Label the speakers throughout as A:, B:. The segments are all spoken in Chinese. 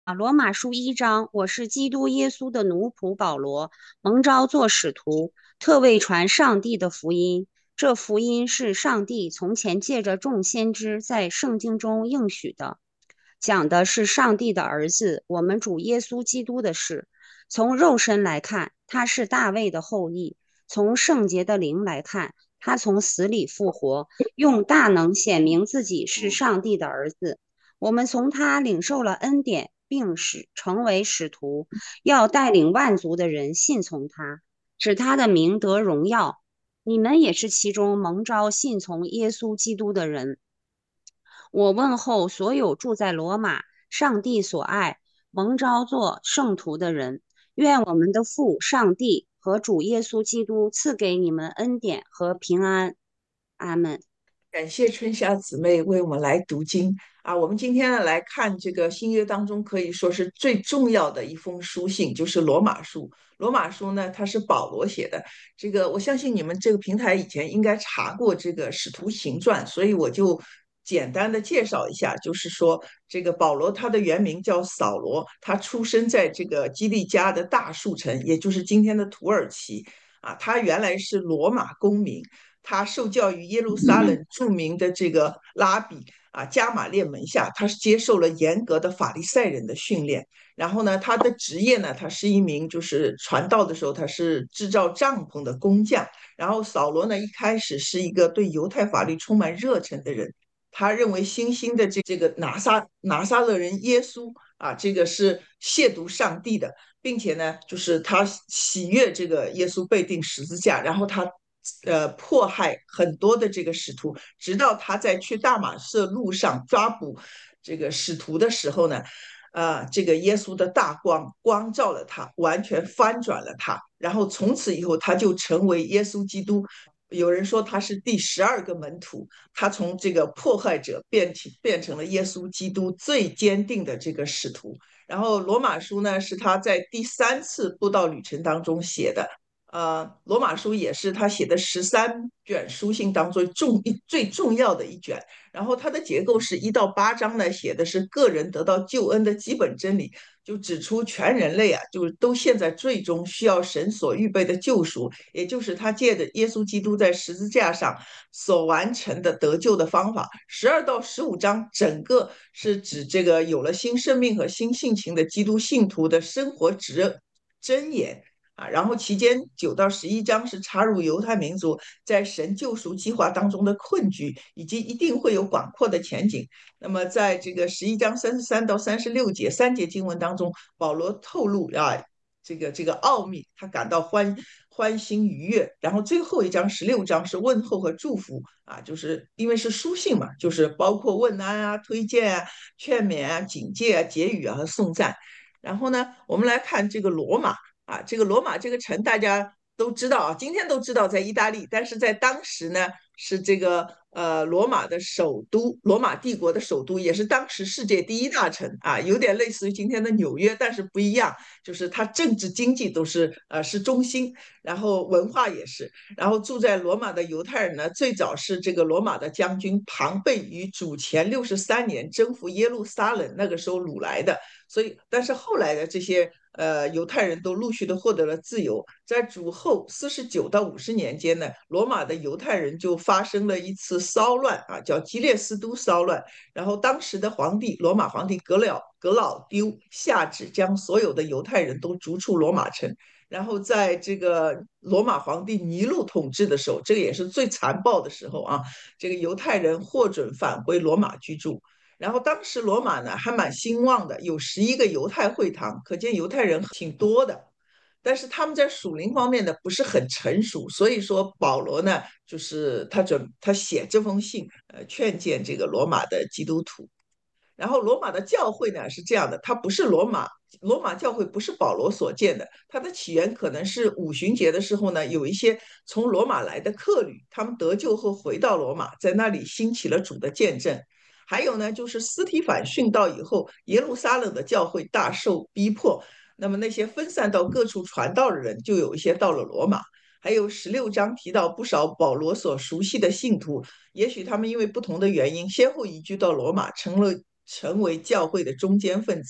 A: 罗马书1章，我是基督耶稣的奴仆保罗，蒙召做使徒，特为传上帝的福音。这福音是上帝从前借着众先知在圣经中应许的，讲的是上帝的儿子，我们主耶稣基督的事。从肉身来看，他是大卫的后裔；从圣洁的灵来看，他从死里复活，用大能显明自己是上帝的儿子。我们从他领受了恩典，并成为使徒，要带领万族的人信从他，使他的名得荣耀。你们也是其中蒙召信从耶稣基督的人。我问候所有住在罗马、上帝所爱、蒙召做圣徒的人。愿我们的父上帝和主耶稣基督赐给你们恩典和平安。阿门。
B: 感谢春霞姊妹为我们来读经啊！我们今天呢来看这个新约当中可以说是最重要的一封书信，就是罗马书。罗马书呢，它是保罗写的。这个我相信你们这个平台以前应该查过这个《使徒行传》，所以我就简单的介绍一下，就是说这个保罗他的原名叫扫罗，他出生在这个基利家的大树城，也就是今天的土耳其啊。他原来是罗马公民。他受教于耶路撒冷著名的这个拉比加马列门下，他是接受了严格的法利赛人的训练。然后呢，他的职业呢，他是一名就是传道的时候，他是制造帐篷的工匠。然后扫罗呢，一开始是一个对犹太法律充满热忱的人，他认为新兴的这个拿撒勒人耶稣这个是亵渎上帝的，并且呢，就是他喜悦这个耶稣被钉十字架，然后他迫害很多的这个使徒，直到他在去大马色路上抓捕这个使徒的时候呢，这个耶稣的大光照了他，完全翻转了他，然后从此以后他就成为耶稣基督。有人说他是第12个门徒，他从这个迫害者变成了耶稣基督最坚定的这个使徒。然后罗马书呢，是他在第3次布道旅程当中写的。罗马书也是他写的13卷书信当中最重要的一卷。然后它的结构是1到8章呢，写的是个人得到救恩的基本真理，就指出全人类就是都陷在最终需要神所预备的救赎，也就是他借着耶稣基督在十字架上所完成的得救的方法。12到15章整个是指这个有了新生命和新性情的基督信徒的生活箴言。然后期间9到11章是插入犹太民族在神救赎计划当中的困局，以及一定会有广阔的前景。那么在这个11章33到36节3节经文当中，保罗透露这个奥秘，他感到欢欣愉悦。然后最后一章16章是问候和祝福就是因为是书信嘛，就是包括问安推荐劝勉警戒结语和颂赞。然后呢，我们来看这个罗马。这个罗马这个城大家都知道今天都知道在意大利，但是在当时呢是这个罗马的首都，罗马帝国的首都，也是当时世界第一大城有点类似于今天的纽约，但是不一样，就是它政治经济都是中心，然后文化也是。然后住在罗马的犹太人呢，最早是这个罗马的将军庞贝于主前63年征服耶路撒冷，那个时候掳来的。所以，但是后来的这些犹太人都陆续的获得了自由。在主后49到50年间呢，罗马的犹太人就发生了一次骚乱叫基列斯都骚乱。然后当时的罗马皇帝格老丢下旨将所有的犹太人都逐出罗马城。然后在这个罗马皇帝尼禄统治的时候，这个也是最残暴的时候这个犹太人获准返回罗马居住。然后当时罗马呢还蛮兴旺的，有11个犹太会堂，可见犹太人挺多的。但是他们在属灵方面呢不是很成熟，所以说保罗呢就是他写这封信，劝谏这个罗马的基督徒。然后罗马的教会呢是这样的，它不是罗马教会不是保罗所建的，它的起源可能是五旬节的时候呢，有一些从罗马来的客旅，他们得救后回到罗马，在那里兴起了主的见证。还有呢，就是斯提反殉道以后，耶路撒冷的教会大受逼迫，那么那些分散到各处传道的人，就有一些到了罗马。还有16章提到不少保罗所熟悉的信徒，也许他们因为不同的原因，先后移居到罗马，成为教会的中坚分子。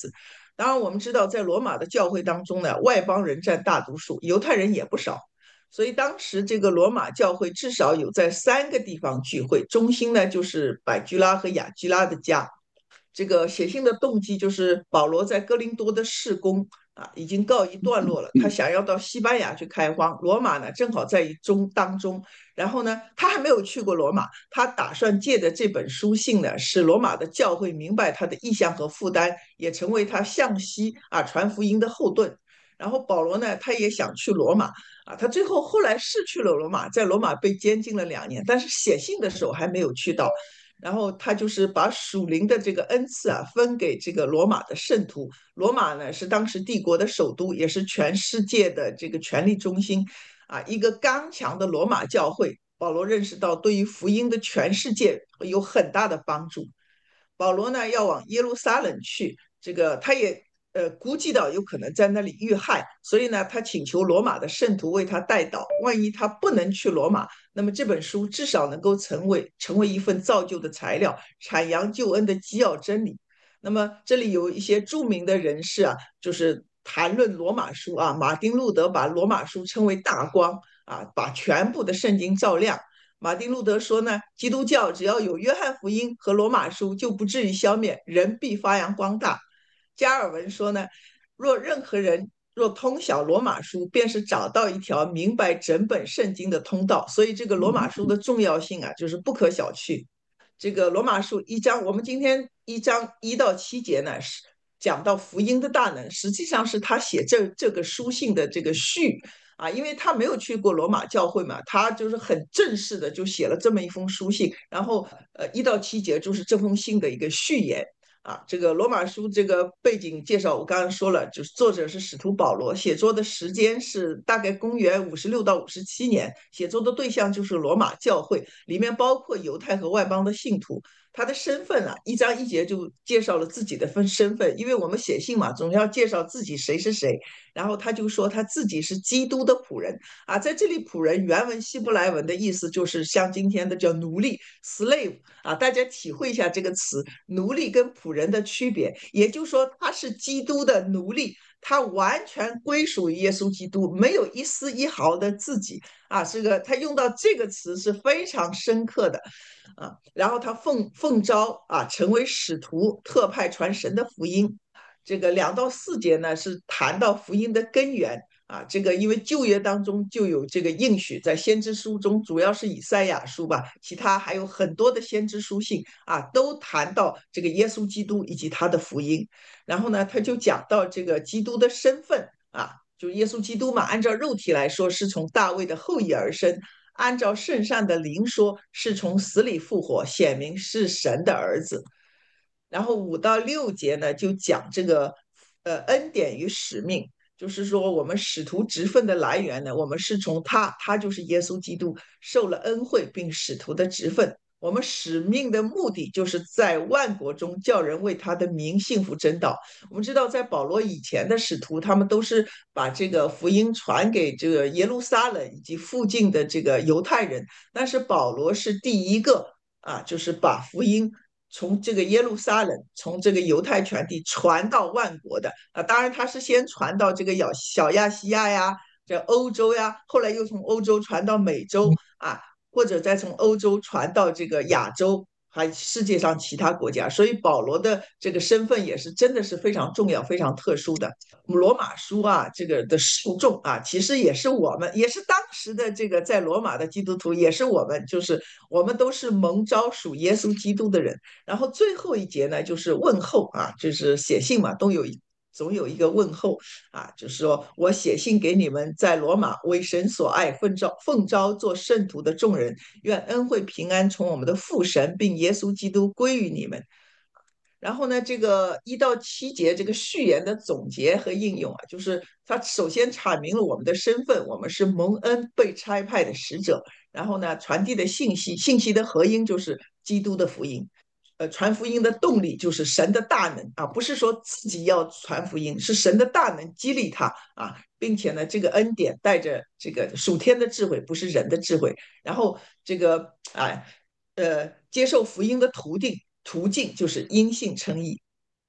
B: 当然，我们知道在罗马的教会当中呢，外邦人占大多数，犹太人也不少。所以当时这个罗马教会至少有在3个地方聚会，中心呢就是百居拉和雅居拉的家。这个写信的动机就是保罗在哥林多的事工已经告一段落了，他想要到西班牙去开荒，罗马呢正好在当中，然后呢他还没有去过罗马，他打算借着这本书信呢，使罗马的教会明白他的意向和负担，也成为他向西传福音的后盾。然后保罗呢，他也想去罗马他后来是去了罗马，在罗马被监禁了2年，但是写信的时候还没有去到。然后他就是把属灵的这个恩赐分给这个罗马的圣徒。罗马呢是当时帝国的首都，也是全世界的这个权力中心一个刚强的罗马教会，保罗认识到对于福音的全世界有很大的帮助。保罗呢要往耶路撒冷去，这个他也估计到有可能在那里遇害，所以呢他请求罗马的圣徒为他代祷，万一他不能去罗马，那么这本书至少能够成为一份造就的材料，阐扬救恩的基要真理。那么这里有一些著名的人士就是谈论罗马书马丁路德把罗马书称为大光把全部的圣经照亮。马丁路德说呢，基督教只要有约翰福音和罗马书，就不至于消灭，人必发扬光大。加尔文说呢，任何人若通晓罗马书，便是找到一条明白整本圣经的通道。所以这个罗马书的重要性就是不可小觑。这个罗马书1章，我们今天1章1到7节呢是讲到福音的大能，实际上是他写这个书信的这个序因为他没有去过罗马教会嘛，他就是很正式的就写了这么一封书信，然后1到7节就是这封信的一个序言。这个罗马书这个背景介绍我刚刚说了，就是作者是使徒保罗，写作的时间是大概公元56到57年，写作的对象就是罗马教会，里面包括犹太和外邦的信徒。他的身份1章1节就介绍了自己的身份，因为我们写信嘛，总要介绍自己谁是谁。然后他就说他自己是基督的仆人在这里仆人原文希伯来文的意思就是像今天的叫奴隶 slave 大家体会一下这个词奴隶跟仆人的区别，也就是说他是基督的奴隶，他完全归属于耶稣基督，没有一丝一毫的自己这个他用到这个词是非常深刻的然后他奉召成为使徒，特派传神的福音。这个2到4节呢是谈到福音的根源这个因为旧约当中就有这个应许，在先知书中主要是以赛亚书吧，其他还有很多的先知书信都谈到这个耶稣基督以及他的福音。然后呢，他就讲到这个基督的身份就耶稣基督嘛，按照肉体来说是从大卫的后裔而生，按照圣善的灵说是从死里复活，显明是神的儿子。然后5到6节呢，就讲这个恩典与使命，就是说我们使徒职分的来源呢，我们是从他就是耶稣基督受了恩惠并使徒的职分。我们使命的目的就是在万国中叫人为他的名信服真道。我们知道，在保罗以前的使徒，他们都是把这个福音传给这个耶路撒冷以及附近的这个犹太人，但是保罗是第一个就是把福音从这个耶路撒冷，从这个犹太全地传到万国的当然他是先传到这个小亚细亚呀，这欧洲呀，后来又从欧洲传到美洲或者再从欧洲传到这个亚洲，还世界上其他国家。所以保罗的这个身份也是真的是非常重要、非常特殊的。罗马书这个的受众其实也是我们，也是当时的这个在罗马的基督徒，也是我们，就是我们都是蒙召属耶稣基督的人。然后最后一节呢，就是问候就是写信嘛，总有一个问候就是说我写信给你们在罗马为神所爱奉召做圣徒的众人，愿恩惠平安从我们的父神并耶稣基督归于你们。然后呢，这个1到7节这个序言的总结和应用就是它首先阐明了我们的身份，我们是蒙恩被差派的使者。然后呢，传递的信息的合音就是基督的福音。传福音的动力就是神的大能不是说自己要传福音，是神的大能激励他并且呢，这个恩典带着这个属天的智慧，不是人的智慧。然后这个接受福音的途径就是因信称义。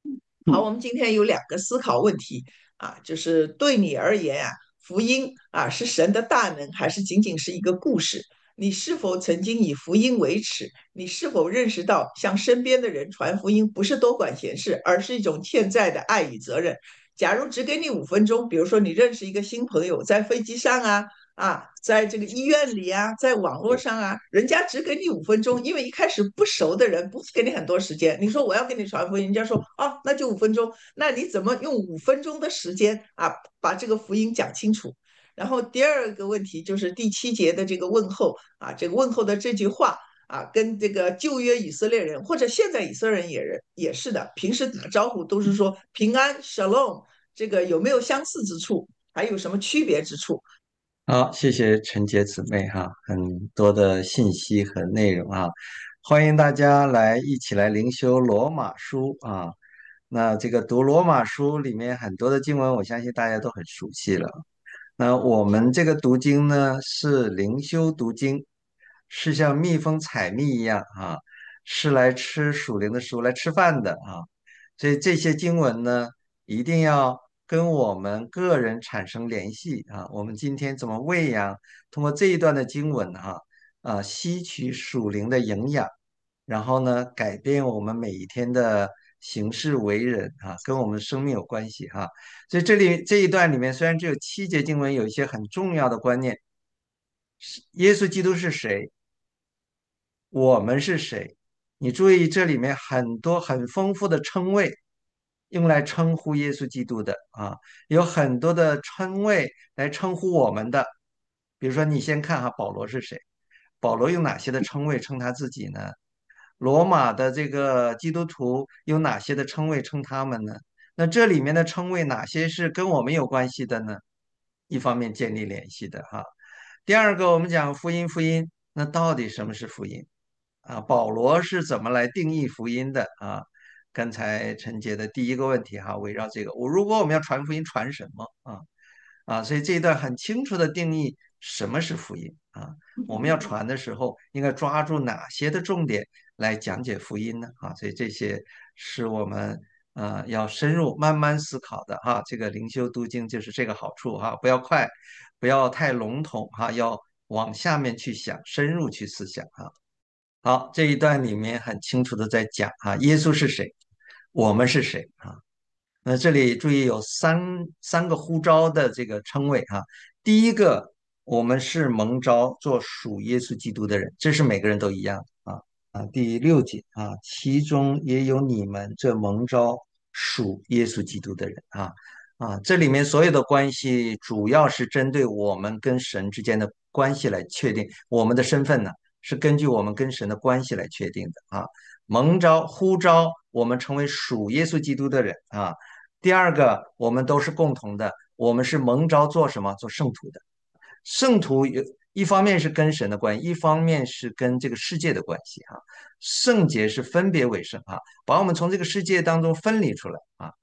B: 好，我们今天有两个思考问题就是对你而言福音是神的大能，还是仅仅是一个故事？你是否曾经以福音为耻？你是否认识到向身边的人传福音不是多管闲事，而是一种欠债的爱与责任？假如只给你5分钟，比如说你认识一个新朋友，在飞机上在这个医院里在网络上人家只给你五分钟，因为一开始不熟的人不是给你很多时间。你说我要给你传福音，人家说那就五分钟，那你怎么用5分钟的时间把这个福音讲清楚？然后第二个问题就是第7节的这个问候这个问候的这句话跟这个旧约以色列人或者现在以色列人也是的，平时打招呼都是说平安 shalom，这个有没有相似之处？还有什么区别之处？
C: 好，谢谢陈洁姊妹哈，很多的信息和内容欢迎大家一起来灵修罗马书那这个读罗马书里面很多的经文，我相信大家都很熟悉了。那我们这个读经呢是灵修读经，是像蜜蜂采蜜一样是来吃属灵的食物来吃饭的所以这些经文呢，一定要跟我们个人产生联系我们今天怎么喂养，通过这一段的经文吸取属灵的营养，然后呢，改变我们每一天的行事为人跟我们生命有关系所以这一段里面虽然只有7节经文，有一些很重要的观念。耶稣基督是谁？我们是谁？你注意这里面很多很丰富的称谓，用来称呼耶稣基督的有很多的称谓来称呼我们的。比如说，你先看保罗是谁？保罗用哪些的称谓称他自己呢？罗马的这个基督徒有哪些的称谓称他们呢？那这里面的称谓哪些是跟我们有关系的呢？一方面建立联系的第二个，我们讲福音，福音，那到底什么是福音保罗是怎么来定义福音的刚才陈杰的第一个问题围绕这个，如果我们要传福音，传什么所以这一段很清楚的定义什么是福音我们要传的时候，应该抓住哪些的重点来讲解福音呢所以这些是我们要深入慢慢思考的这个灵修读经就是这个好处不要快，不要太笼统要往下面去想，深入去思想好，这一段里面很清楚的在讲耶稣是谁，我们是谁那这里注意有三个呼召的这个称谓第一个，我们是蒙召做属耶稣基督的人，这是每个人都一样第6节其中也有你们这蒙召属耶稣基督的人这里面所有的关系主要是针对我们跟神之间的关系来确定我们的身份呢，是根据我们跟神的关系来确定的蒙召呼召我们成为属耶稣基督的人第二个，我们都是共同的，我们是蒙召做什么？做圣徒的。圣徒有一方面是跟神的关系，一方面是跟这个世界的关系圣洁是分别为圣把我们从这个世界当中分离出来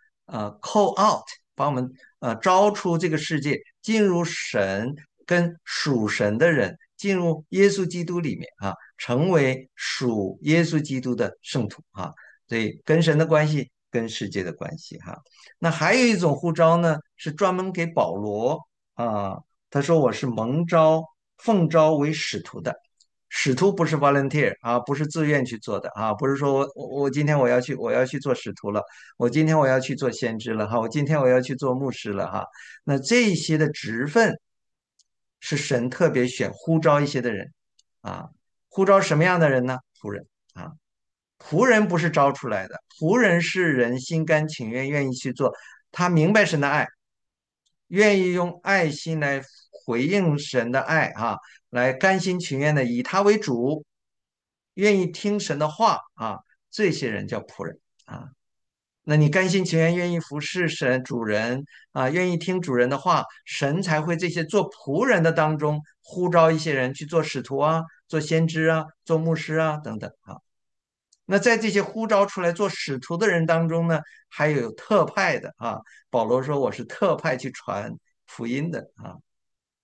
C: call out，把我们招出这个世界，进入神跟属神的人，进入耶稣基督里面成为属耶稣基督的圣徒所以跟神的关系，跟世界的关系那还有一种呼召呢，是专门给保罗他说我是蒙召、奉召为使徒的。使徒不是 volunteer 不是自愿去做的不是说我今天我要去做使徒了，我今天我要去做先知了我今天我要去做牧师了那这些的职分是神特别选呼召一些的人呼召什么样的人呢？仆人啊，仆人不是招出来的，仆人是人心甘情愿愿意去做，他明白神的爱，愿意用爱心来回应神的爱来甘心情愿的以他为主，愿意听神的话这些人叫仆人那你甘心情愿愿意服侍神主人愿意听主人的话，神才会这些做仆人的当中呼召一些人去做使徒做先知做牧师等等那在这些呼召出来做使徒的人当中呢，还有特派的保罗说我是特派去传福音的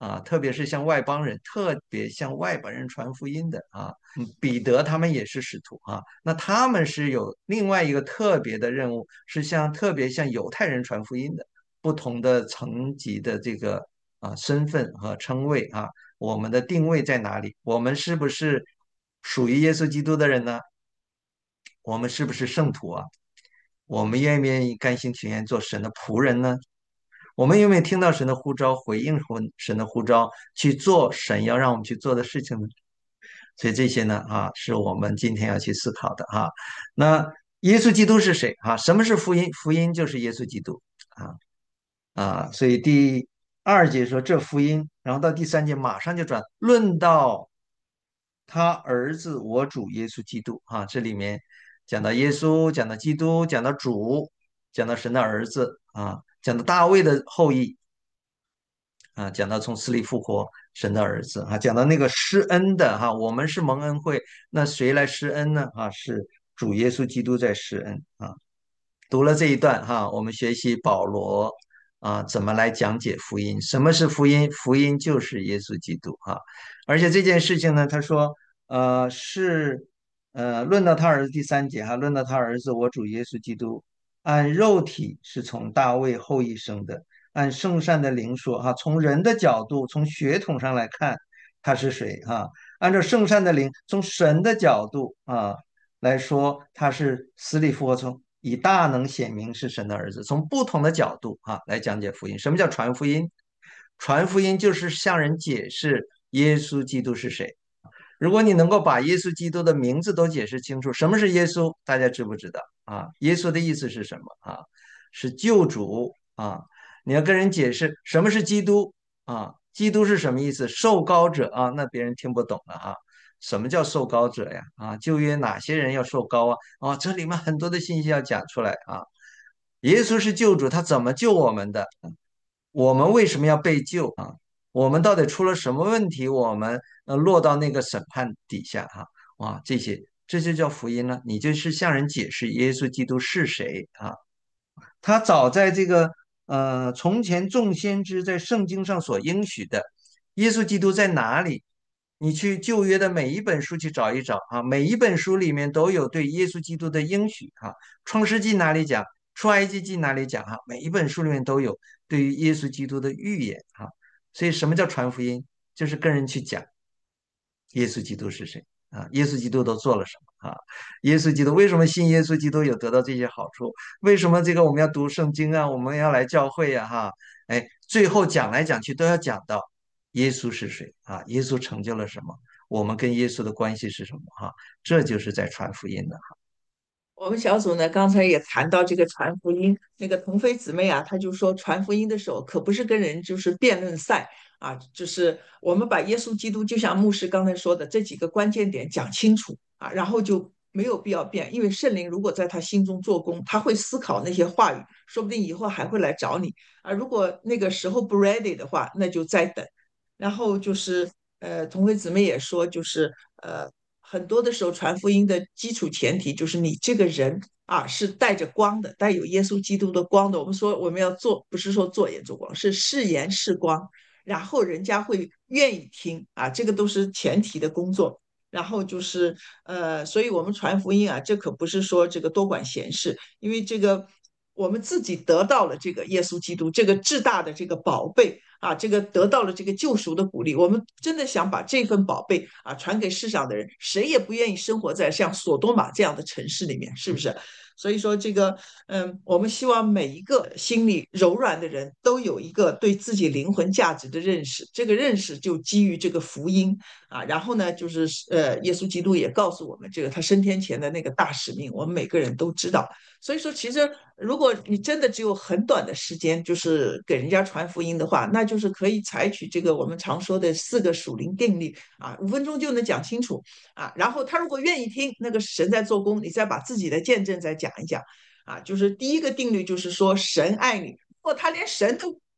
C: 啊，特别是向外邦人，特别向外邦人传福音的啊。彼得他们也是使徒啊，那他们是有另外一个特别的任务，是特别向犹太人传福音的，不同的层级的这个身份和称谓啊，我们的定位在哪里？我们是不是属于耶稣基督的人呢？我们是不是圣徒啊？我们愿不愿意甘心情愿做神的仆人呢？我们有没有听到神的呼召，回应神的呼召，去做神要让我们去做的事情呢？所以这些呢，是我们今天要去思考的哈。那耶稣基督是谁啊？什么是福音？福音就是耶稣基督啊所以第二节说这福音，然后到第三节马上就论到他儿子我主耶稣基督啊，这里面讲到耶稣，讲到基督，讲到主，讲到神的儿子啊，讲到大卫的后裔讲到从死里复活神的儿子讲到那个施恩的我们是蒙恩惠，那谁来施恩呢是主耶稣基督在施恩读了这一段我们学习保罗怎么来讲解福音？什么是福音？福音就是耶稣基督而且这件事情呢，他说是论到他儿子第三节论到他儿子我主耶稣基督，按肉体是从大卫后裔生的，按圣善的灵说从人的角度，从血统上来看他是谁按照圣善的灵，从神的角度来说，他是死里复活，以大能显明是神的儿子。从不同的角度来讲解福音。什么叫传福音？传福音就是向人解释耶稣基督是谁。如果你能够把耶稣基督的名字都解释清楚，什么是耶稣？大家知不知道耶稣的意思是什么是救主你要跟人解释什么是基督基督是什么意思？受膏者那别人听不懂了什么叫受膏者呀？旧约哪些人要受膏这里面很多的信息要讲出来耶稣是救主，他怎么救我们的？我们为什么要被救我们到底出了什么问题？我们落到那个审判底下哇，这就叫福音了。你就是向人解释耶稣基督是谁他早在这个从前众先知在圣经上所应许的耶稣基督在哪里？你去旧约的每一本书去找一找每一本书里面都有对耶稣基督的应许创世纪哪里讲，出埃及记哪里讲每一本书里面都有对于耶稣基督的预言所以什么叫传福音？就是跟人去讲耶稣基督是谁耶稣基督都做了什么耶稣基督为什么信耶稣基督有得到这些好处？为什么这个我们要读圣经我们要来教会哎，最后讲来讲去都要讲到耶稣是谁耶稣成就了什么？我们跟耶稣的关系是什么这就是在传福音的
B: 我们小组呢，刚才也谈到这个传福音，那个腾飞姊妹啊，她就说传福音的时候可不是跟人就是辩论赛就是我们把耶稣基督就像牧师刚才说的这几个关键点讲清楚然后就没有必要辩，因为圣灵如果在他心中做工，他会思考那些话语，说不定以后还会来找你如果那个时候不 ready 的话，那就再等。然后就是同辉姊妹也说，就是很多的时候传福音的基础前提就是你这个人是带着光的，带有耶稣基督的光的。我们说我们要做，不是说做盐做光，是是盐是光，然后人家会愿意听这个都是前提的工作。然后就是所以我们传福音这可不是说这个多管闲事，因为这个我们自己得到了这个耶稣基督这个至大的这个宝贝这个得到了这个救赎的鼓励，我们真的想把这份宝贝传给世上的人，谁也不愿意生活在像索多玛这样的城市里面，是不是？所以说这个，我们希望每一个心里柔软的人都有一个对自己灵魂价值的认识，这个认识就基于这个福音然后呢，就是耶稣基督也告诉我们这个他升天前的那个大使命，我们每个人都知道。所以说，其实如果你真的只有很短的时间，就是给人家传福音的话，那就是可以采取这个我们常说的4个属灵定律5分钟就能讲清楚然后他如果愿意听，那个神在做工，你再把自己的见证再讲一讲就是第一个定律就是说神爱你，如果他连神都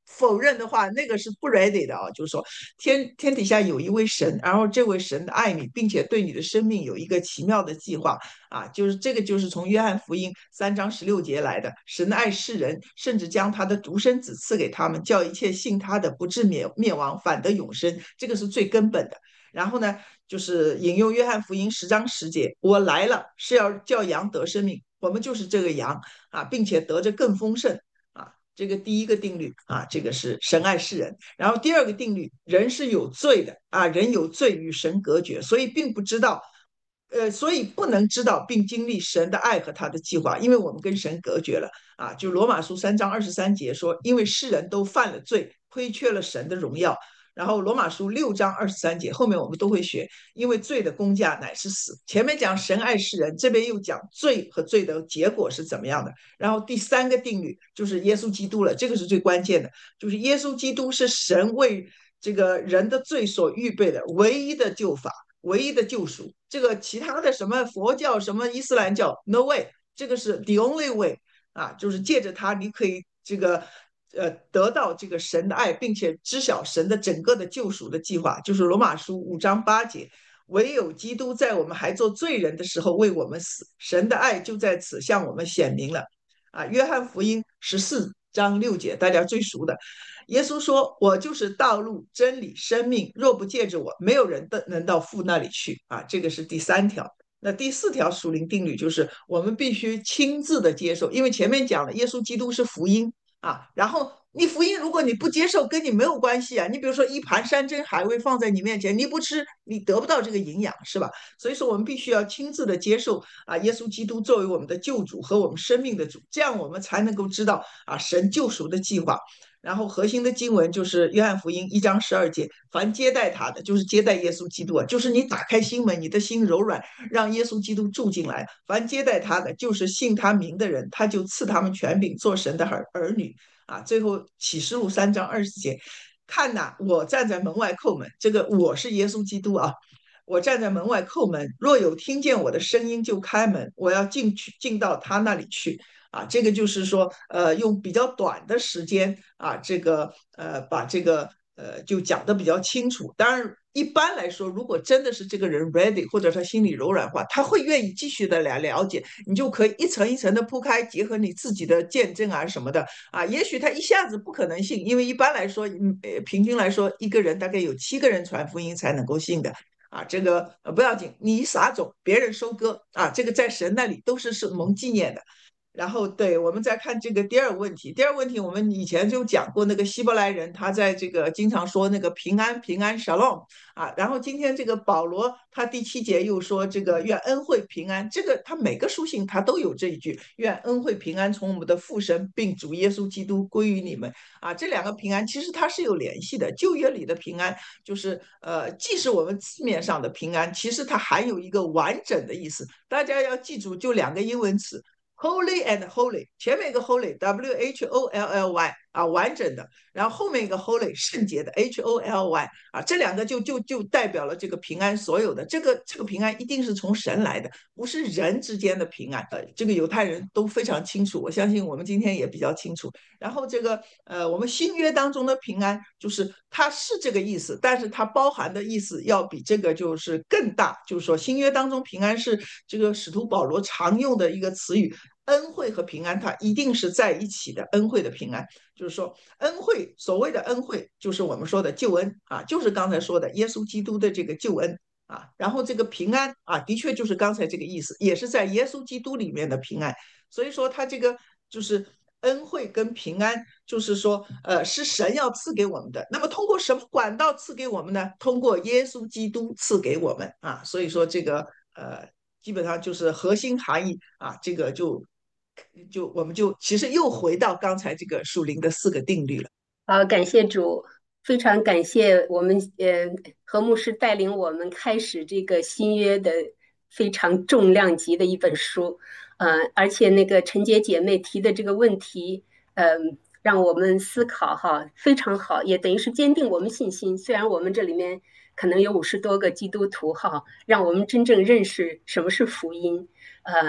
B: 否认的话，那个是不 ready 的啊。就是说，天底下有一位神，然后这位神爱你，并且对你的生命有一个奇妙的计划啊。就是这个，就是从约翰福音3章16节来的。神爱世人，甚至将他的独生子赐给他们，叫一切信他的不至灭亡，反得永生。这个是最根本的。然后呢，就是引用约翰福音10章10节，我来了是要叫羊得生命，我们就是这个羊啊，并且得着更丰盛啊。这个第一个定律啊，这个是神爱世人。然后第二个定律，人是有罪的啊，人有罪与神隔绝，所以并不知道。所以不能知道并经历神的爱和他的计划，因为我们跟神隔绝了啊。就罗马书3章23节说，因为世人都犯了罪，亏缺了神的荣耀。然后罗马书6章23节，后面我们都会学，因为罪的工价乃是死。前面讲神爱世人，这边又讲罪和罪的结果是怎么样的。然后第三个定律就是耶稣基督了，这个是最关键的，就是耶稣基督是神为这个人的罪所预备的唯一的救法，唯一的救赎。这个其他的什么佛教、什么伊斯兰教，no way，这个是 the only way 啊，就是借着它，你可以这个得到这个神的爱，并且知晓神的整个的救赎的计划，就是罗马书5章8节。唯有基督在我们还做罪人的时候为我们死，神的爱就在此向我们显明了。啊，约翰福音14章6节，大家最熟的，耶稣说：“我就是道路、真理、生命，若不借着我，没有人能到父那里去。”啊，这个是第三条。那第四条属灵定律就是我们必须亲自的接受，因为前面讲了，耶稣基督是福音啊。然后你福音如果你不接受，跟你没有关系啊。你比如说一盘山珍海味放在你面前，你不吃，你得不到这个营养，是吧？所以说我们必须要亲自的接受啊，耶稣基督作为我们的救主和我们生命的主，这样我们才能够知道啊神救赎的计划。然后核心的经文就是约翰福音1章12节，凡接待他的，就是接待耶稣基督啊，就是你打开心门，你的心柔软，让耶稣基督住进来。凡接待他的，就是信他名的人，他就赐他们权柄做神的儿女啊。最后启示录3章20节，看呐，我站在门外叩门，这个我是耶稣基督啊。我站在门外叩门，若有听见我的声音就开门，我要进到他那里去。啊，这个就是说，用比较短的时间啊，这个把这个就讲的比较清楚。当然，一般来说，如果真的是这个人 ready，或者他心里柔软化，他会愿意继续的来了解，你就可以一层一层的铺开，结合你自己的见证啊什么的啊。也许他一下子不可能信，因为一般来说，平均来说，一个人大概有7个人传福音才能够信的。啊，这个不要紧，你撒种，别人收割啊，这个在神那里都是蒙纪念的。然后，对，我们再看这个第二个问题。第二个问题，我们以前就讲过，那个希伯来人他在这个经常说那个平安平安 shalom 啊。然后今天这个保罗他第7节又说这个愿恩惠平安，这个他每个书信他都有这一句，愿恩惠平安从我们的父神并主耶稣基督归于你们啊。这两个平安其实它是有联系的。旧约里的平安就是既是我们字面上的平安，其实它含有一个完整的意思。大家要记住，就2个英文词。Holy and holy，前面一个 holy，W-H-O-L-L-Y 啊，完整的，然后后面一个 holy，圣洁的 H-O-L-Y 啊，这2个就代表了这个平安所有的，这个平安一定是从神来的，不是人之间的平安。这个犹太人都非常清楚，我相信我们今天也比较清楚。然后这个我们新约当中的平安，就是它是这个意思，但是它包含的意思要比这个就是更大。就是说新约当中平安是这个使徒保罗常用的一个词语，恩惠和平安它一定是在一起的。恩惠的平安就是说恩惠，所谓的恩惠就是我们说的救恩啊，就是刚才说的耶稣基督的这个救恩啊。然后这个平安啊，的确就是刚才这个意思，也是在耶稣基督里面的平安。所以说它这个就是恩惠跟平安，就是说是神要赐给我们的。那么通过什么管道赐给我们呢？通过耶稣基督赐给我们啊。所以说这个基本上就是核心含义啊。这个我们就其实又回到刚才这个属灵的4个定律了。
D: 好，感谢主，非常感谢我们何牧师带领我们开始这个新约的非常重量级的一本书，而且那个陈杰姐妹提的这个问题，让我们思考哈，非常好，也等于是坚定我们信心。虽然我们这里面可能有50多个基督徒哈，让我们真正认识什么是福音，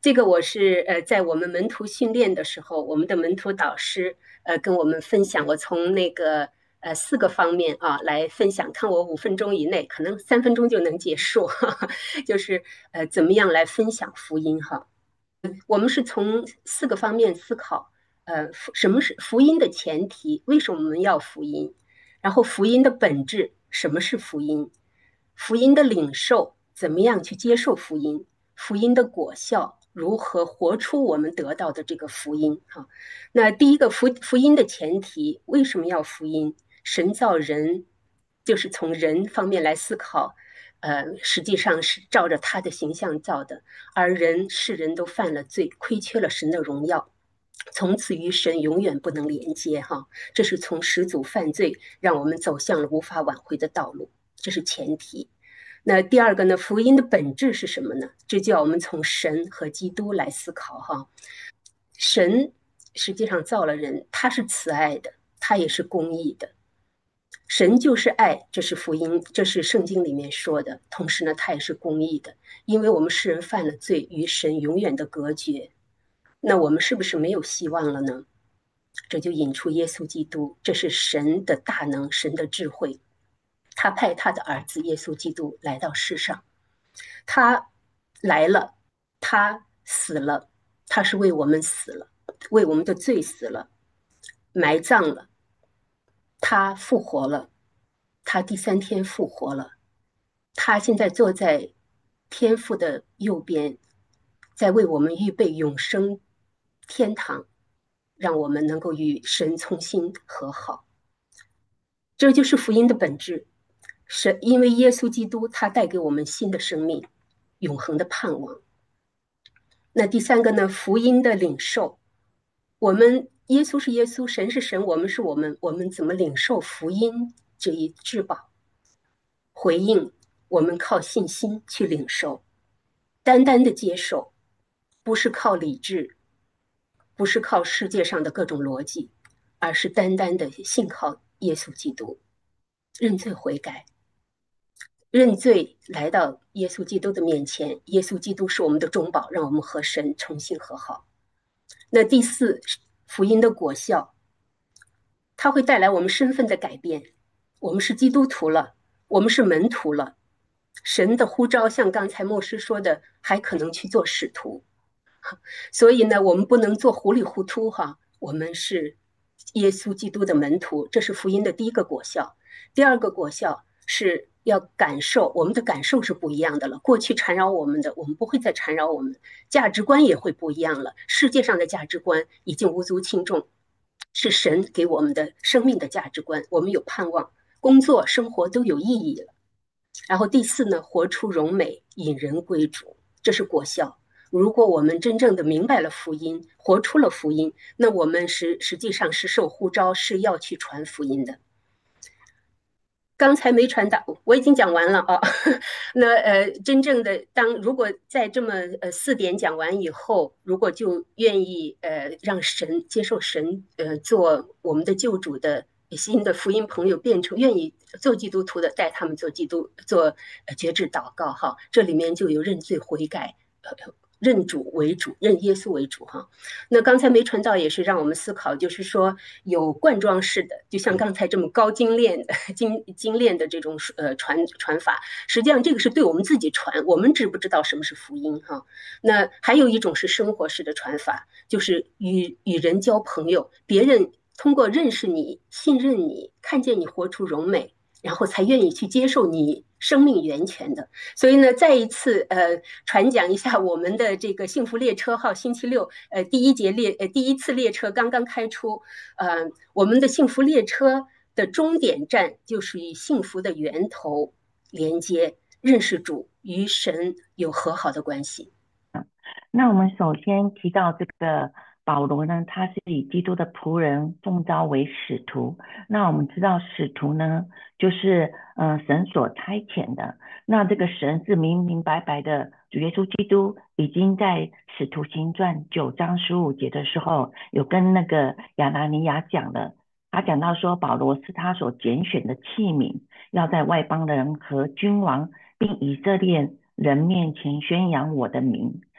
D: 这个我是在我们门徒训练的时候，我们的门徒导师跟我们分享，我从那个4个方面啊来分享，看我5分钟以内，可能3分钟就能结束，就是怎么样来分享福音哈。我们是从4个方面思考，什么是福音的前提？为什么我们要福音？然后福音的本质，什么是福音？福音的领受，怎么样去接受福音？福音的果效，如何活出我们得到的这个福音？哈，那第一个福音的前提，为什么要福音？神造人，就是从人方面来思考，实际上是照着他的形象造的。而世人都犯了罪，亏缺了神的荣耀，从此与神永远不能连接哈。这是从始祖犯罪，让我们走向了无法挽回的道路，这是前提。那第二个呢？福音的本质是什么呢？这就要我们从神和基督来思考哈。神实际上造了人，他是慈爱的，他也是公义的。神就是爱，这是福音，这是圣经里面说的。同时呢，他也是公义的，因为我们世人犯了罪，与神永远的隔绝。那我们是不是没有希望了呢？这就引出耶稣基督，这是神的大能，神的智慧。他派他的儿子耶稣基督来到世上，他来了，他死了，他是为我们死了，为我们的罪死了，埋葬了，他复活了，他第3天复活了，他现在坐在天父的右边，在为我们预备永生天堂，让我们能够与神重新和好。这就是福音的本质。是因为耶稣基督他带给我们新的生命，永恒的盼望。那第3个呢？福音的领受，我们耶稣是耶稣，神是神，我们是我们，我们怎么领受福音这一至宝？回应，我们靠信心去领受，单单的接受，不是靠理智，不是靠世界上的各种逻辑，而是单单的信靠耶稣基督，认罪悔改。认罪来到耶稣基督的面前，耶稣基督是我们的中保，让我们和神重新和好。那第4，福音的果效，它会带来我们身份的改变。我们是基督徒了，我们是门徒了。神的呼召，像刚才牧师说的，还可能去做使徒。所以呢，我们不能做糊里糊涂哈。我们是耶稣基督的门徒，这是福音的第1个果效。第2个果效是要感受，我们的感受是不一样的了。过去缠绕我们的，我们不会再缠绕我们，价值观也会不一样了。世界上的价值观已经无足轻重，是神给我们的生命的价值观，我们有盼望，工作生活都有意义了。然后第4呢，活出荣美，引人归主，这是果效。如果我们真正的明白了福音，活出了福音，那我们实际上是受呼召，是要去传福音的。刚才没传达，我已经讲完了啊。那真正的如果在这么4点讲完以后，如果就愿意让神接受神做我们的救主的新的福音朋友，变成愿意做基督徒的，带他们做决志祷告哈，这里面就有认罪悔改。认主为主，认耶稣为主哈。那刚才没传道也是让我们思考，就是说有灌装式的，就像刚才这么高精炼的这种传法，实际上这个是对我们自己传，我们知不知道什么是福音哈？那还有一种是生活式的传法，就是与人交朋友，别人通过认识你、信任你、看见你活出荣美，然后才愿意去接受你生命源泉的。所以呢，再一次传讲一下我们的这个幸福列车号星期六第一次列车刚刚开出，我们的幸福列车的终点站就是与幸福的源头连接，认识主，与神有和好的关系。
E: 那我们首先提到这个保罗呢，他是以基督的仆人奉召为使徒。那我们知道使徒呢，就是神所差遣的。那这个神是明明白白的，主耶稣基督已经在使徒行传9章15节的时候，有跟那个亚拿尼亚讲了。他讲到说，保罗是他所拣选的器皿，要在外邦人和君王并以色列人面前宣扬我的名。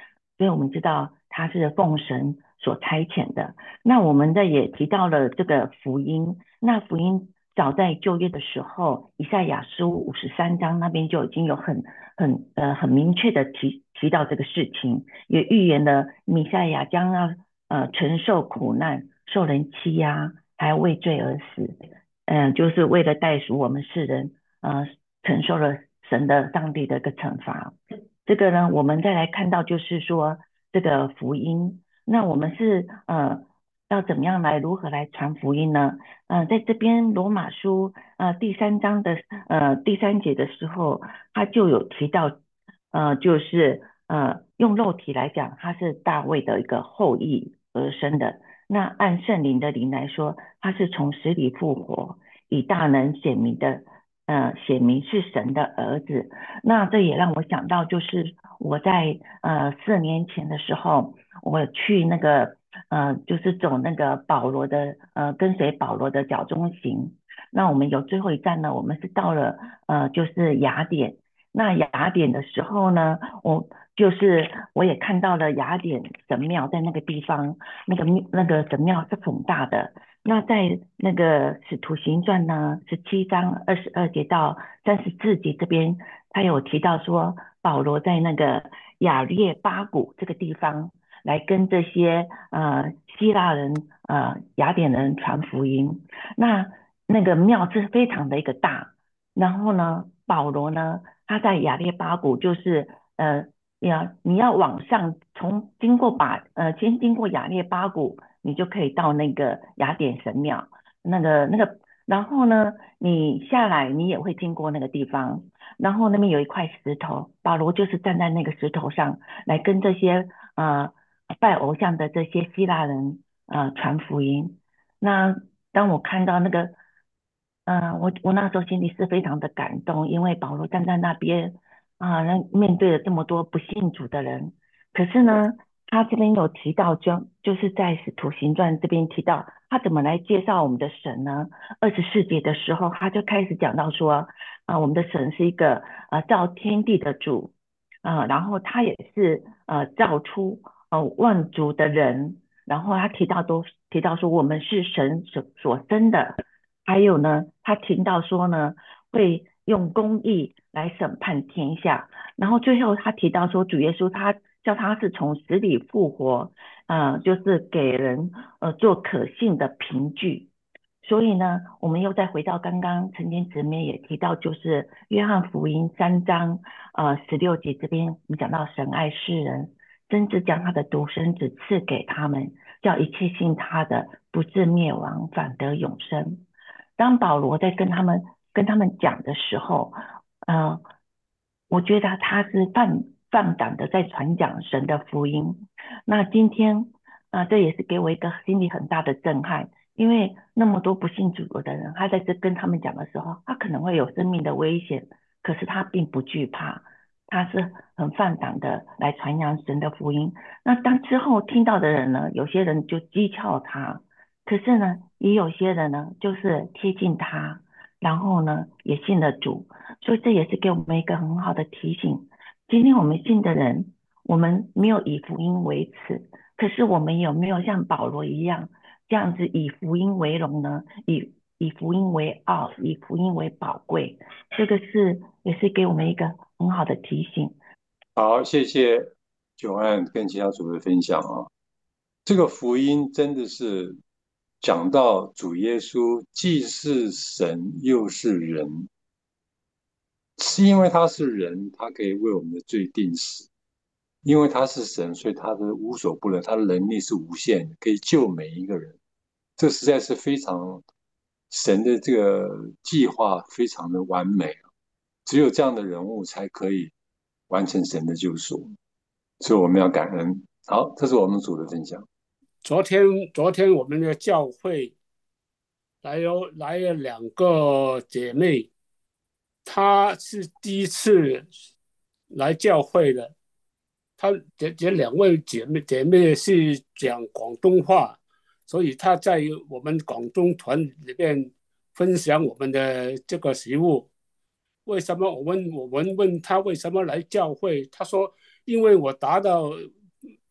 E: 所以我们知道他是奉神所差遣的。那我们这也提到了这个福音，那福音早在旧约的时候，以赛亚书53章那边就已经有很明确的提到这个事情，也预言了弥赛亚将要承受苦难，受人欺压，还要为罪而死，就是为了代赎我们世人，承受了神的上帝的一个惩罚。这个呢，我们再来看到就是说这个福音，那我们是要怎么样如何来传福音呢？在这边罗马书第3章的第3节的时候，他就有提到，就是用肉体来讲，他是大卫的一个后裔而生的。那按圣灵的灵来说，他是从死里复活，以大能显明是神的儿子。那这也让我想到，就是我在4年前的时候，我去那个就是走那个保罗的跟随保罗的脚中行。那我们有最后一站呢，我们是到了就是雅典。那雅典的时候呢，我也看到了雅典神庙在那个地方，那个神庙是很大的。那在那个使徒行传呢17章22节到34节这边，他有提到说，保罗在那个亚列巴谷这个地方来跟这些希腊人雅典人传福音。那个庙是非常的一个大，然后呢，保罗呢他在亚列巴谷就是你要往上先经过亚列巴谷，你就可以到那个雅典神庙，然后呢，你下来你也会经过那个地方，然后那边有一块石头，保罗就是站在那个石头上来跟这些拜偶像的这些希腊人传福音。那当我看到那个我那时候心里是非常的感动，因为保罗站在那边面对了这么多不信主的人。可是呢，他这边有提到就是在使徒行传这边提到他怎么来介绍我们的神呢？24节的时候，他就开始讲到说我们的神是一个造天地的主然后他也是造出万族的人，然后他提到说我们是神所生的。还有呢，他听到说呢，会用公义来审判天下。然后最后他提到说，主耶稣他叫他是从死里复活，就是给人做可信的凭据。所以呢，我们又再回到刚刚陈天姊妹也提到，就是约翰福音3章16节这边，我们讲到神爱世人，甚至将他的独生子赐给他们，叫一切信他的不至灭亡，反得永生。当保罗在跟他们讲的时候，我觉得他是放胆的在传讲神的福音。那今天这也是给我一个心里很大的震撼，因为那么多不信主的人，他在这跟他们讲的时候，他可能会有生命的危险，可是他并不惧怕，他是很放胆的来传扬神的福音。那当之后听到的人呢，有些人就讥诮他，可是呢，也有些人呢，就是贴近他，然后呢，也信了主。所以这也是给我们一个很好的提醒。今天我们信的人，我们没有以福音为耻，可是我们有没有像保罗一样，这样子以福音为荣呢？以福音为傲，以福音为宝贵。这个也是给我们一个很好的提醒。
F: 好，谢谢久安跟其他主的分享啊。这个福音真的是讲到主耶稣既是神又是人，是因为他是人，他可以为我们的罪定死；因为他是神，所以他的无所不能，他的能力是无限的，可以救每一个人。这实在是非常神的这个计划非常的完美啊，只有这样的人物才可以完成神的救赎，所以我们要感恩。好，这是我们组的分享。
G: 昨天我们的教会来了2个姐妹，她是第一次来教会的。她这2位姐妹是讲广东话，所以她在我们广东团里面分享我们的这个食物。为什么我们问她为什么来教会？她说因为我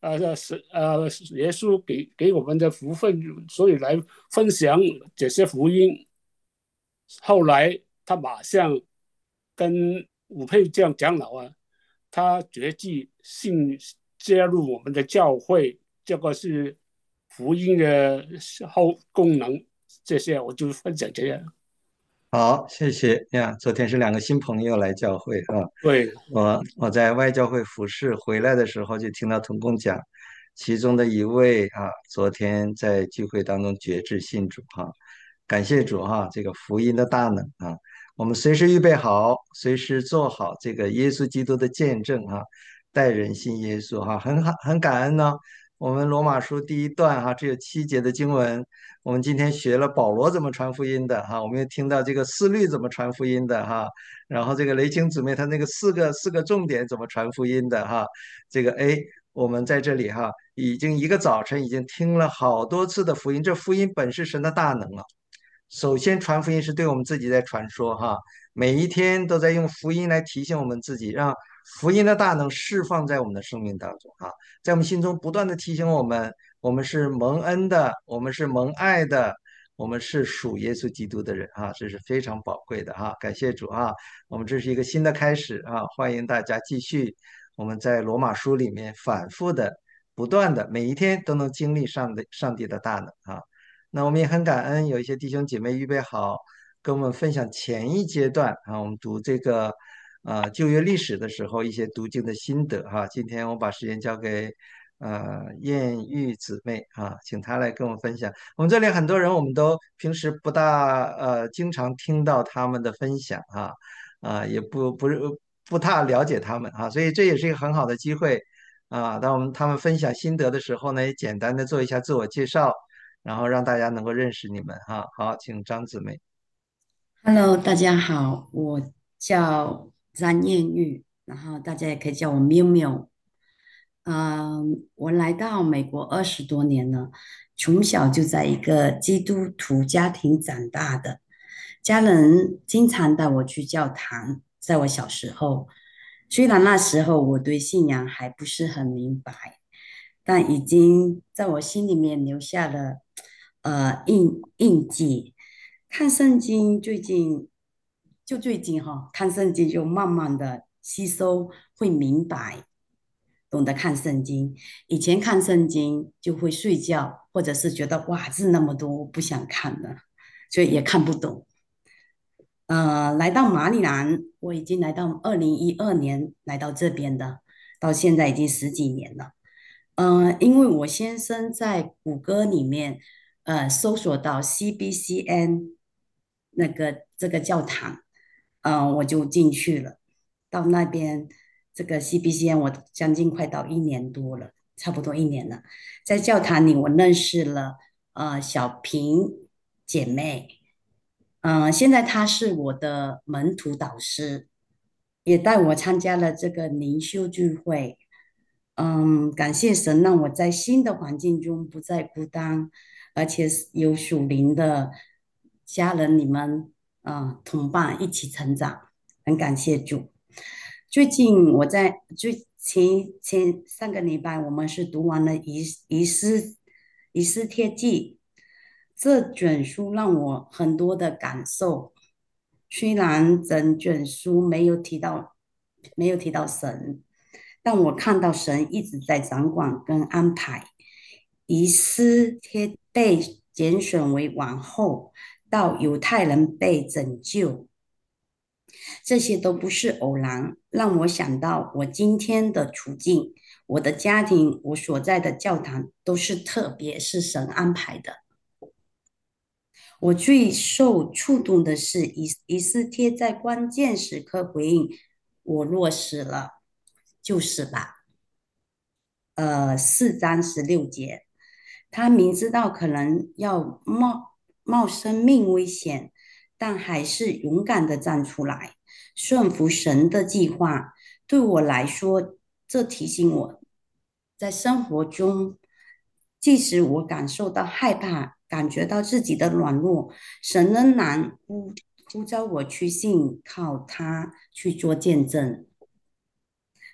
G: 耶稣给我们的福分，所以来分享这些福音。后来他马上跟武佩将长老他决志加入我们的教会，这个是福音的后功能。这些我就分享这样。
C: 好，谢谢呀。昨天是两个新朋友来教会啊，
G: 对，
C: 我在外教会服侍回来的时候就听到同工讲，其中的一位昨天在聚会当中决志信主感谢主这个福音的大能我们随时预备好，随时做好这个耶稣基督的见证带人信耶稣很感恩呢。我们罗马书第一段只有7节的经文，我们今天学了保罗怎么传福音的我们又听到这个思律怎么传福音的然后这个雷青姊妹她那个四个重点怎么传福音的这个我们在这里已经一个早晨已经听了好多次的福音，这福音本是神的大能啊。首先传福音是对我们自己在传说每一天都在用福音来提醒我们自己，让福音的大能释放在我们的生命当中在我们心中不断的提醒我们，我们是蒙恩的，我们是蒙爱的，我们是属耶稣基督的人这是非常宝贵的感谢主我们这是一个新的开始欢迎大家继续我们在罗马书里面反复的、不断的，每一天都能经历上帝的大能那我们也很感恩，有一些弟兄姐妹预备好跟我们分享前一阶段我们读这个旧约历史的时候一些读经的心得今天我把时间交给艳玉姊妹请她来跟我们分享。我们这里很多人，我们都平时不大经常听到他们的分享也不太了解他们所以这也是一个很好的机会当他们分享心得的时候呢，也简单的做一下自我介绍，然后让大家能够认识你们好，请张姊妹。
H: Hello，大家好，我叫张艳玉，然后大家也可以叫我喵喵。我来到美国20多年了，从小就在一个基督徒家庭长大的，家人经常带我去教堂。在我小时候，虽然那时候我对信仰还不是很明白，但已经在我心里面留下了印记。看圣经最近看圣经就慢慢的吸收，会明白，懂得看圣经。以前看圣经就会睡觉，或者是觉得哇字那么多，我不想看了，所以也看不懂。来到马里兰，我已经来到2012年来到这边的，到现在已经十几年了。因为我先生在谷歌里面搜索到 CBCN 这个教堂，我就进去了。到那边这个 CBCN 我将近快到1年多了，差不多1年了。在教堂里我认识了小平姐妹，现在她是我的门徒导师，也带我参加了这个灵修聚会。感谢神让我在新的环境中不再孤单，而且是有属灵的家人你们同伴一起成长，很感谢主。最近我在前3个礼拜，我们是读完了以斯帖记这卷书，让我很多的感受。虽然整卷书没有提到神，但我看到神一直在掌管跟安排。以斯帖被拣选为王后，到犹太人被拯救，这些都不是偶然，让我想到我今天的处境，我的家庭，我所在的教堂都是特别，是神安排的。我最受触动的是以斯帖在关键时刻回应：我若死了，就死吧。4章16节，他明知道可能要冒生命危险，但还是勇敢的站出来，顺服神的计划。对我来说，这提醒我，在生活中，即使我感受到害怕，感觉到自己的软弱，神仍然呼召我去信靠他，去做见证。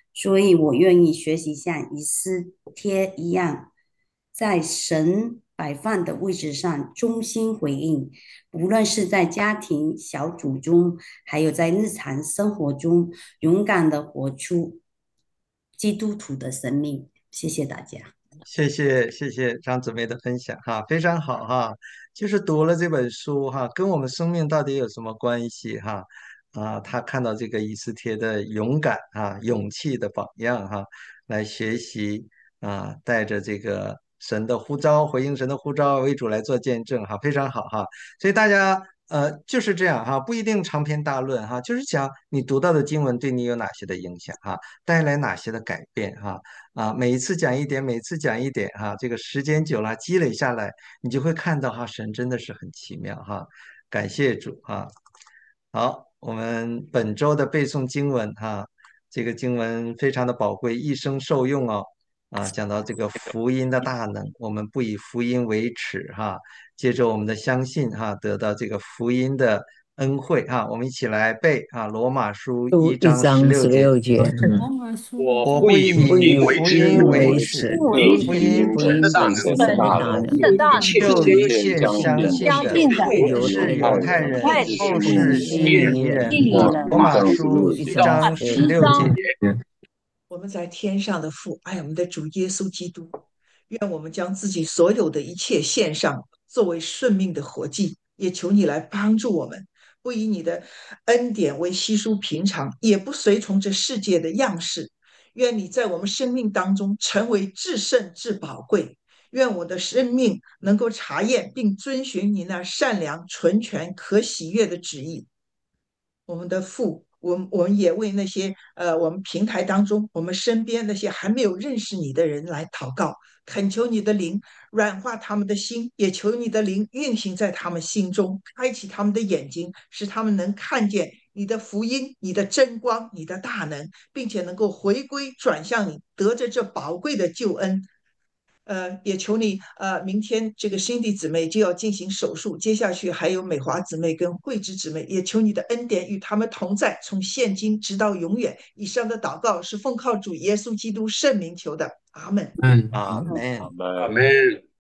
H: 所以我愿意学习像以斯帖一样，在神摆放的位置上衷心回应，无论是在家庭小组中，还有在日常生活中，勇敢的活出基督徒的生命。谢谢大家。
C: 谢谢张姊妹的分享哈，非常好哈。就是读了这本书哈，跟我们生命到底有什么关系哈？他看到这个以斯帖的勇敢啊、勇气的榜样哈，来学习带着这个神的呼召，回应神的呼召为主来做见证哈，非常好哈。所以大家就是这样哈，不一定长篇大论哈，就是讲你读到的经文对你有哪些的影响哈，带来哪些的改变哈。每一次讲一点，每次讲一点哈，这个时间久了积累下来，你就会看到哈，神真的是很奇妙哈，感谢主哈。好，我们本周的背诵经文哈，这个经文非常的宝贵，一生受用哦。讲到这个福音的大能，我们不以福音为耻哈，借着我们的相信哈，得到这个福音的恩惠哈，我们一起来背罗马书
I: 书一
C: 一章十
I: 章十
C: 六节。
I: 六节，
J: 罗马书
C: 我不以
I: 不以
C: 福音为耻，福音
I: 福音本身的大能，
C: 就一切相信的，
I: 是犹太
C: 是犹太
I: 人，
C: 人，后是希利人。罗马书一章16节。
B: 我们在天上的父，爱我们的主耶稣基督，愿我们将自己所有的一切献上，作为顺命的活祭，也求你来帮助我们，不以你的恩典为稀疏平常，也不随从这世界的样式。愿你在我们生命当中成为至圣至宝贵。愿我的生命能够查验并遵循你那善良、纯全、可喜悦的旨意。我们的父，我们也为那些我们平台当中我们身边那些还没有认识你的人来祷告，恳求你的灵软化他们的心，也求你的灵运行在他们心中，开启他们的眼睛，使他们能看见你的福音、你的真光、你的大能，并且能够回归转向你，得着这宝贵的救恩。也求你，明天这个辛迪姊妹就要进行手术，接下去还有美华姊妹跟慧芝姊妹，也求你的恩典与他们同在，从现今直到永远。以上的祷告是奉靠主耶稣基督圣名求的，阿门。
C: 阿门。
F: 阿门。